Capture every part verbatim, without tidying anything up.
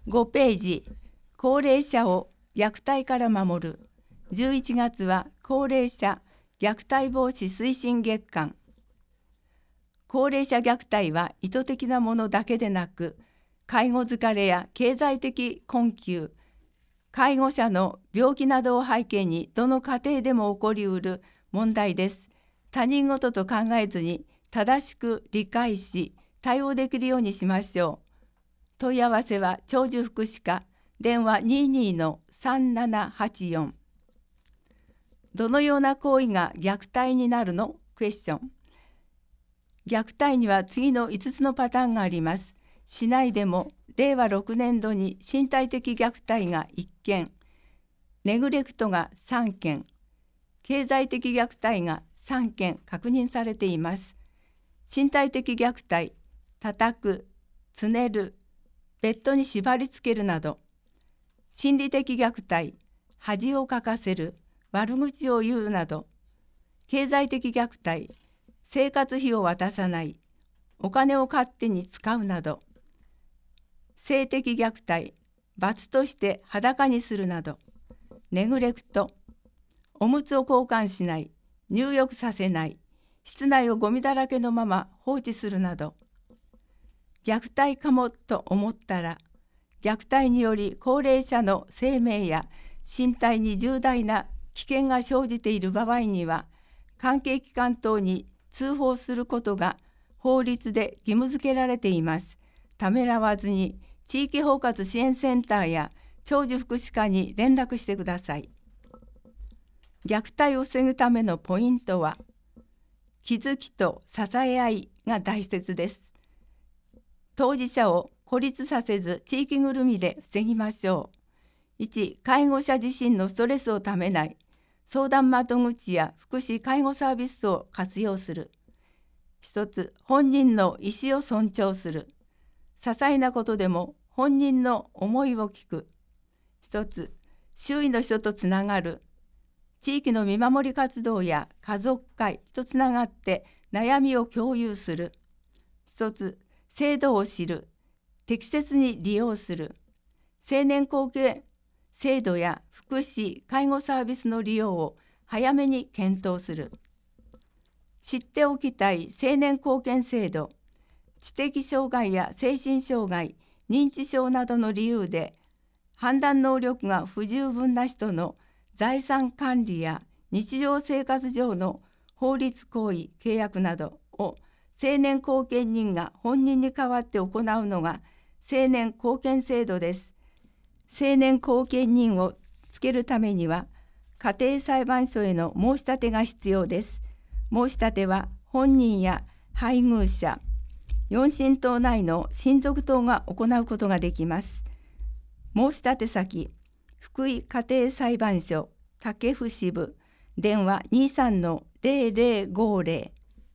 ごページ、高齢者を虐待から守る。じゅういちがつは高齢者虐待防止推進月間。高齢者虐待は意図的なものだけでなく、介護疲れや経済的困窮、介護者の病気などを背景にどの家庭でも起こりうる問題です。他人事と考えずに正しく理解し対応できるようにしましょう。問い合わせは長寿福祉課、電話 にじゅうに のさんななはちよん。どのような行為が虐待になるの？クエスチョン。虐待には次のいつつのパターンがあります。市内でもれいわろくねんどに身体的虐待がいっけん、ネグレクトがさんけん、経済的虐待がさんけん確認されています。身体的虐待、叩く、つねる、ベッドに縛り付けるなど。心理的虐待、恥をかかせる、悪口を言うなど。経済的虐待、生活費を渡さない、お金を勝手に使うなど。性的虐待、罰として裸にするなど。ネグレクト、おむつを交換しない、入浴させない、室内をゴミだらけのまま放置するなど。虐待かもと思ったら、虐待により高齢者の生命や身体に重大な危険が生じている場合には、関係機関等に通報することが法律で義務付けられています。ためらわずに地域包括支援センターや長寿福祉課に連絡してください。虐待を防ぐためのポイントは、気づきと支え合いが大切です。当事者を孤立させず地域ぐるみで防ぎましょう。いち、介護者自身のストレスをためない。相談窓口や福祉介護サービスを活用する。ひとつ、本人の意思を尊重する。些細なことでも本人の思いを聞く。ひとつ、周囲の人とつながる。地域の見守り活動や家族会とつながって悩みを共有する。ひとつ、制度を知る。適切に利用する。成年後見制度や福祉・介護サービスの利用を早めに検討する。知っておきたい成年後見制度、知的障害や精神障害、認知症などの理由で判断能力が不十分な人の財産管理や日常生活上の法律行為・契約などを成年後見人が本人に代わって行うのが成年後見制度です。成年後見人をつけるためには、家庭裁判所への申し立てが必要です。申し立ては本人や配偶者、四親等内の親族等が行うことができます。申し立て先、福井家庭裁判所武府支部、電話 にじゅうさんのゼロゼロごゼロ。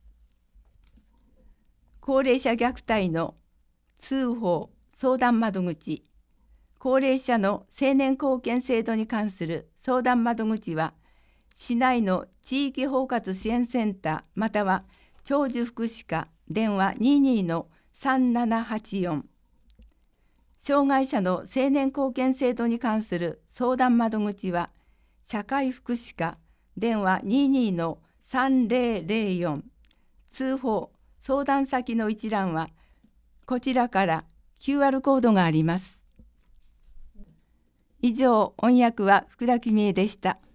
高齢者虐待の通報相談窓口。高齢者の成年後見制度に関する相談窓口は、市内の地域包括支援センターまたは長寿福祉課、電話 にじゅうに のさんななはちよん。障害者の成年後見制度に関する相談窓口は、社会福祉課、電話 にじゅうに のさんぜろぜろよん。通報・相談先の一覧は、こちらから キューアール コードがあります。以上、翻訳は福田公江でした。